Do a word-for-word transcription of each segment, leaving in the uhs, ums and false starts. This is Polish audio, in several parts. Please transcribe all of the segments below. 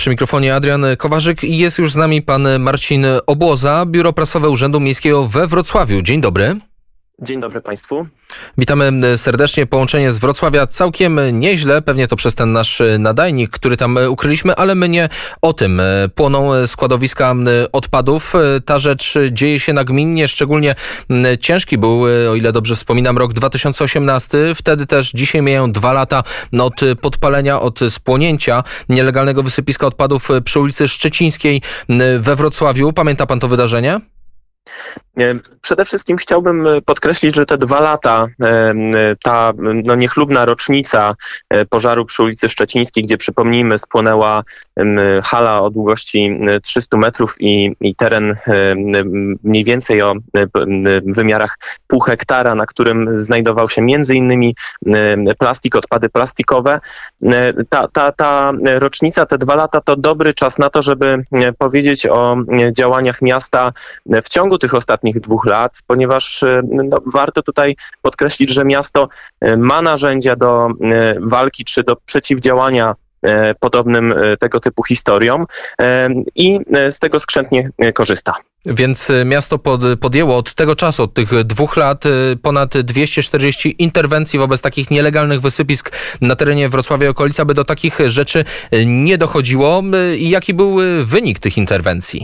Przy mikrofonie Adrian Kowarzyk i jest już z nami pan Marcin Obłoza, Biuro Prasowe Urzędu Miejskiego we Wrocławiu. Dzień dobry. Dzień dobry Państwu. Witamy serdecznie. Połączenie z Wrocławia całkiem nieźle, pewnie to przez ten nasz nadajnik, który tam ukryliśmy, ale my nie o tym. Płoną składowiska odpadów. Ta rzecz dzieje się nagminnie, szczególnie ciężki był, o ile dobrze wspominam, rok dwa tysiące osiemnasty. Wtedy też dzisiaj mijają dwa lata od podpalenia, od spłonięcia nielegalnego wysypiska odpadów przy ulicy Szczecińskiej we Wrocławiu. Pamięta pan to wydarzenie? Przede wszystkim chciałbym podkreślić, że te dwa lata, ta no, niechlubna rocznica pożaru przy ulicy Szczecińskiej, gdzie przypomnijmy spłonęła hala o długości trzystu metrów i, i teren mniej więcej o wymiarach pół hektara, na którym znajdował się między innymi plastik, odpady plastikowe. Ta, ta, ta rocznica, te dwa lata to dobry czas na to, żeby powiedzieć o działaniach miasta w ciągu tych ostatnich dwóch lat, ponieważ no, warto tutaj podkreślić, że miasto ma narzędzia do walki czy do przeciwdziałania podobnym tego typu historiom i z tego skrzętnie korzysta. Więc miasto pod, podjęło od tego czasu, od tych dwóch lat, ponad dwieście czterdzieści interwencji wobec takich nielegalnych wysypisk na terenie Wrocławia i okolic, aby do takich rzeczy nie dochodziło. I jaki był wynik tych interwencji?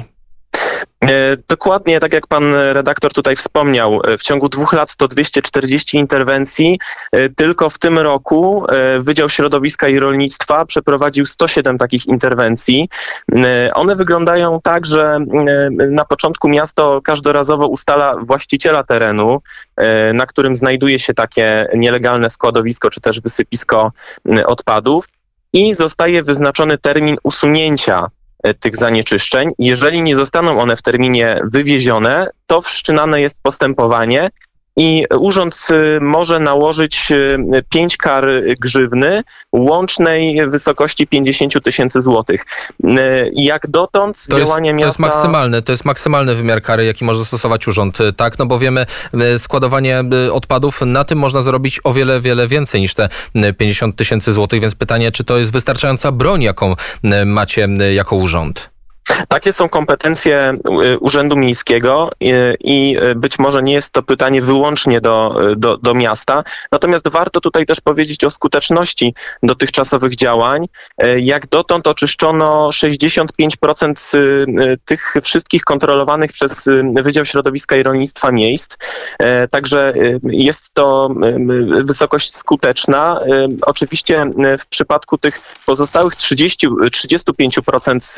Dokładnie tak jak pan redaktor tutaj wspomniał, w ciągu dwóch lat to dwieście czterdzieści interwencji. Tylko w tym roku Wydział Środowiska i Rolnictwa przeprowadził sto siedem takich interwencji. One wyglądają tak, że na początku miasto każdorazowo ustala właściciela terenu, na którym znajduje się takie nielegalne składowisko czy też wysypisko odpadów i zostaje wyznaczony termin usunięcia tych zanieczyszczeń. Jeżeli nie zostaną one w terminie wywiezione, to wszczynane jest postępowanie i urząd może nałożyć pięć kar grzywny łącznej wysokości pięćdziesiąt tysięcy złotych. Jak dotąd to działania jest, miasta... To jest maksymalny, to jest maksymalny wymiar kary, jaki może zastosować urząd, tak? No bo wiemy, składowanie odpadów, na tym można zarobić o wiele, wiele więcej niż te pięćdziesiąt tysięcy złotych, więc pytanie, czy to jest wystarczająca broń, jaką macie jako urząd? Takie są kompetencje Urzędu Miejskiego i być może nie jest to pytanie wyłącznie do, do, do miasta. Natomiast warto tutaj też powiedzieć o skuteczności dotychczasowych działań. Jak dotąd oczyszczono sześćdziesiąt pięć procent tych wszystkich kontrolowanych przez Wydział Środowiska i Rolnictwa miejsc. Także jest to wysokość skuteczna. Oczywiście w przypadku tych pozostałych trzydziestu do trzydziestu pięciu procent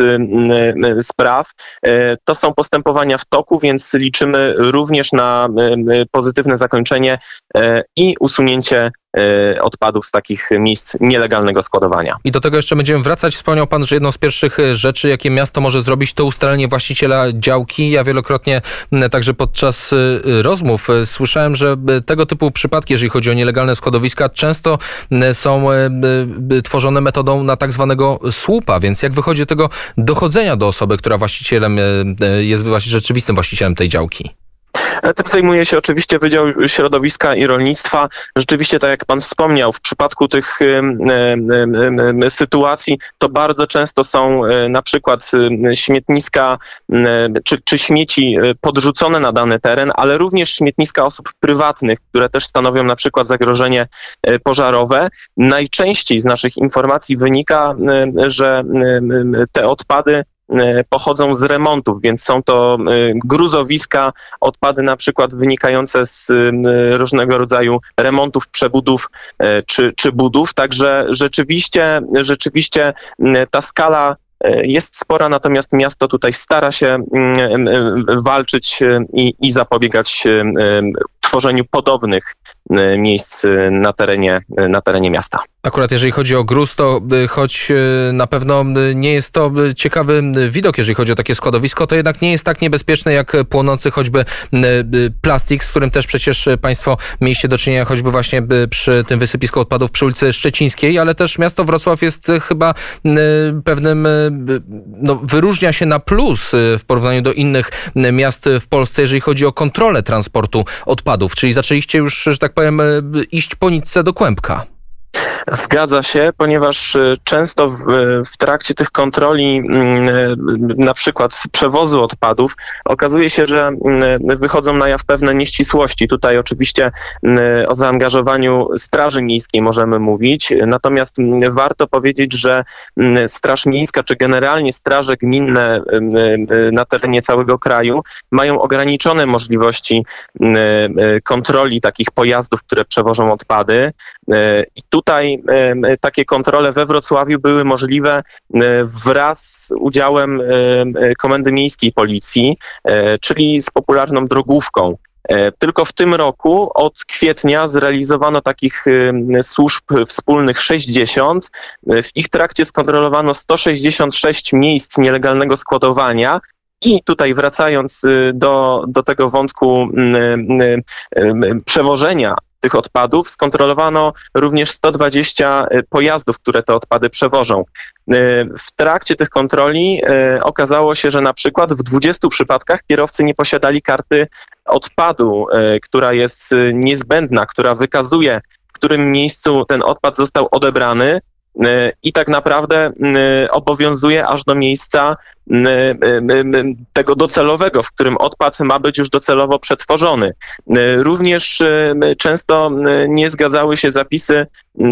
spraw. To są postępowania w toku, więc liczymy również na pozytywne zakończenie i usunięcie odpadów z takich miejsc nielegalnego składowania. I do tego jeszcze będziemy wracać. Wspomniał pan, że jedną z pierwszych rzeczy, jakie miasto może zrobić, to ustalenie właściciela działki. Ja wielokrotnie także podczas rozmów słyszałem, że tego typu przypadki, jeżeli chodzi o nielegalne składowiska, często są tworzone metodą na tak zwanego słupa, więc jak wychodzi do tego dochodzenia do osoby, która właścicielem jest rzeczywistym właścicielem tej działki? Tym zajmuje się oczywiście Wydział Środowiska i Rolnictwa. Rzeczywiście, tak jak pan wspomniał, w przypadku tych y, y, y, sytuacji to bardzo często są y, na przykład y, śmietniska y, czy, czy śmieci podrzucone na dany teren, ale również śmietniska osób prywatnych, które też stanowią na przykład zagrożenie y, pożarowe. Najczęściej z naszych informacji wynika, y, że y, te odpady pochodzą z remontów, więc są to gruzowiska, odpady na przykład wynikające z różnego rodzaju remontów, przebudów czy, czy budów. Także rzeczywiście, rzeczywiście ta skala jest spora, natomiast miasto tutaj stara się walczyć i, i zapobiegać tworzeniu podobnych miejsc na terenie, na terenie miasta. Akurat jeżeli chodzi o gruz, to choć na pewno nie jest to ciekawy widok, jeżeli chodzi o takie składowisko, to jednak nie jest tak niebezpieczne jak płonący choćby plastik, z którym też przecież państwo mieliście do czynienia choćby właśnie przy tym wysypisku odpadów przy ulicy Szczecińskiej, ale też miasto Wrocław jest chyba pewnym, no, wyróżnia się na plus w porównaniu do innych miast w Polsce, jeżeli chodzi o kontrolę transportu odpadów, czyli zaczęliście już, że tak powiem, iść po nitce do kłębka. Zgadza się, ponieważ często w, w trakcie tych kontroli, na przykład przewozu odpadów, okazuje się, że wychodzą na jaw pewne nieścisłości. Tutaj oczywiście o zaangażowaniu Straży Miejskiej możemy mówić, natomiast warto powiedzieć, że Straż Miejska czy generalnie straże gminne na terenie całego kraju mają ograniczone możliwości kontroli takich pojazdów, które przewożą odpady. I tutaj takie kontrole we Wrocławiu były możliwe wraz z udziałem Komendy Miejskiej Policji, czyli z popularną drogówką. Tylko w tym roku od kwietnia zrealizowano takich służb wspólnych sześćdziesiąt. W ich trakcie skontrolowano sto sześćdziesiąt sześć miejsc nielegalnego składowania. I tutaj wracając do, do tego wątku przewożenia tych odpadów, skontrolowano również sto dwadzieścia pojazdów, które te odpady przewożą. W trakcie tych kontroli okazało się, że na przykład w dwudziestu przypadkach kierowcy nie posiadali karty odpadu, która jest niezbędna, która wykazuje, w którym miejscu ten odpad został odebrany i tak naprawdę obowiązuje aż do miejsca tego docelowego, w którym odpad ma być już docelowo przetworzony. Również często nie zgadzały się zapisy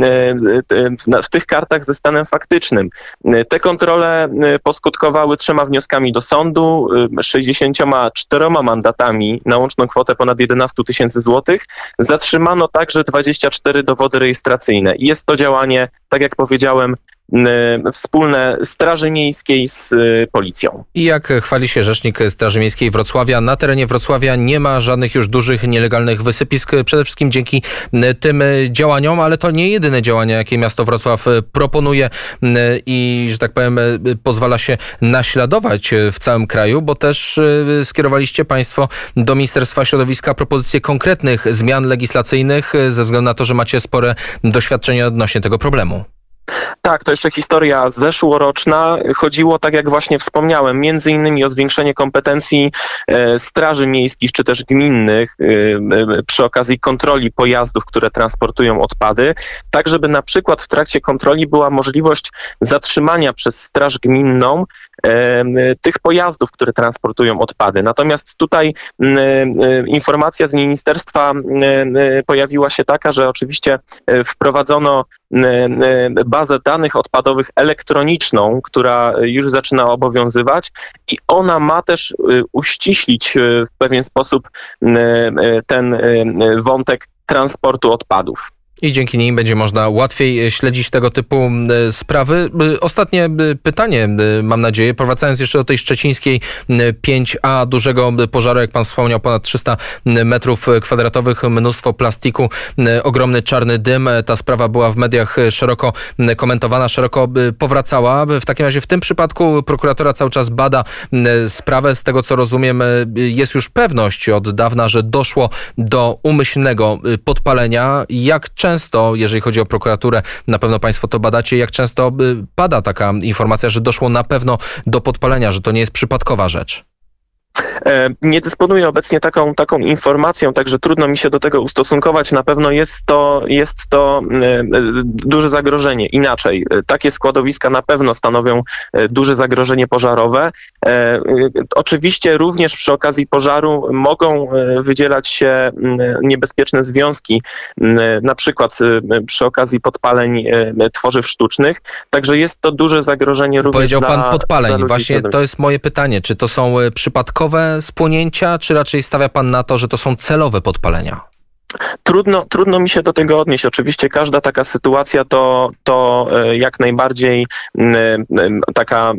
w tych kartach ze stanem faktycznym. Te kontrole poskutkowały trzema wnioskami do sądu, sześćdziesięcioma czterema mandatami na łączną kwotę ponad jedenaście tysięcy złotych. Zatrzymano także dwadzieścia cztery dowody rejestracyjne. I jest to działanie, tak jak powiedziałem, wspólne Straży Miejskiej z Policją. I jak chwali się rzecznik Straży Miejskiej Wrocławia, na terenie Wrocławia nie ma żadnych już dużych nielegalnych wysypisk, przede wszystkim dzięki tym działaniom, ale to nie jedyne działania, jakie miasto Wrocław proponuje i, że tak powiem, pozwala się naśladować w całym kraju, bo też skierowaliście Państwo do Ministerstwa Środowiska propozycje konkretnych zmian legislacyjnych ze względu na to, że macie spore doświadczenie odnośnie tego problemu. Tak, to jeszcze historia zeszłoroczna. Chodziło, tak jak właśnie wspomniałem, między innymi o zwiększenie kompetencji e, straży miejskich czy też gminnych e, e, przy okazji kontroli pojazdów, które transportują odpady, tak żeby na przykład w trakcie kontroli była możliwość zatrzymania przez straż gminną e, tych pojazdów, które transportują odpady. Natomiast tutaj e, e, informacja z ministerstwa e, pojawiła się taka, że oczywiście e, wprowadzono bazę danych odpadowych elektroniczną, która już zaczyna obowiązywać i ona ma też uściślić w pewien sposób ten wątek transportu odpadów. I dzięki nim będzie można łatwiej śledzić tego typu sprawy. Ostatnie pytanie, mam nadzieję, powracając jeszcze do tej szczecińskiej pięć A, dużego pożaru, jak pan wspomniał, ponad trzysta metrów kwadratowych, mnóstwo plastiku, ogromny czarny dym. Ta sprawa była w mediach szeroko komentowana, szeroko powracała. W takim razie w tym przypadku prokuratura cały czas bada sprawę. Z tego, co rozumiem, jest już pewność od dawna, że doszło do umyślnego podpalenia. Jak często, jeżeli chodzi o prokuraturę, na pewno Państwo to badacie, jak często pada taka informacja, że doszło na pewno do podpalenia, że to nie jest przypadkowa rzecz? Nie dysponuję obecnie taką, taką informacją, także trudno mi się do tego ustosunkować. Na pewno jest to, jest to duże zagrożenie. Inaczej, takie składowiska na pewno stanowią duże zagrożenie pożarowe. Oczywiście również przy okazji pożaru mogą wydzielać się niebezpieczne związki, na przykład przy okazji podpaleń tworzyw sztucznych. Także jest to duże zagrożenie również. Powiedział dla, pan podpaleń. dla Właśnie to jest moje pytanie. Czy to są przypadkowe spłonięcia, czy raczej stawia pan na to, że to są celowe podpalenia? Trudno, trudno mi się do tego odnieść. Oczywiście każda taka sytuacja to, to jak najbardziej taka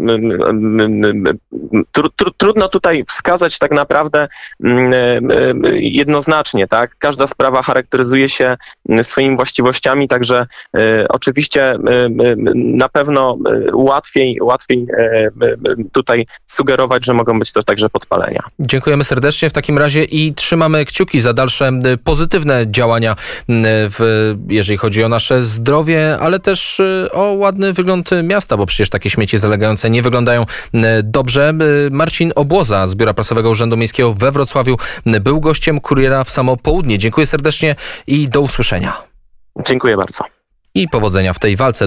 tr, tr, trudno tutaj wskazać tak naprawdę jednoznacznie, tak? Każda sprawa charakteryzuje się swoimi właściwościami, także oczywiście na pewno łatwiej, łatwiej tutaj sugerować, że mogą być to także podpalenia. Dziękujemy serdecznie w takim razie i trzymamy kciuki za dalsze pozytywne działania, w, jeżeli chodzi o nasze zdrowie, ale też o ładny wygląd miasta, bo przecież takie śmieci zalegające nie wyglądają dobrze. Marcin Obłoza z Biura Prasowego Urzędu Miejskiego we Wrocławiu był gościem Kuriera w samo południe. Dziękuję serdecznie i do usłyszenia. Dziękuję bardzo. i powodzenia w tej walce.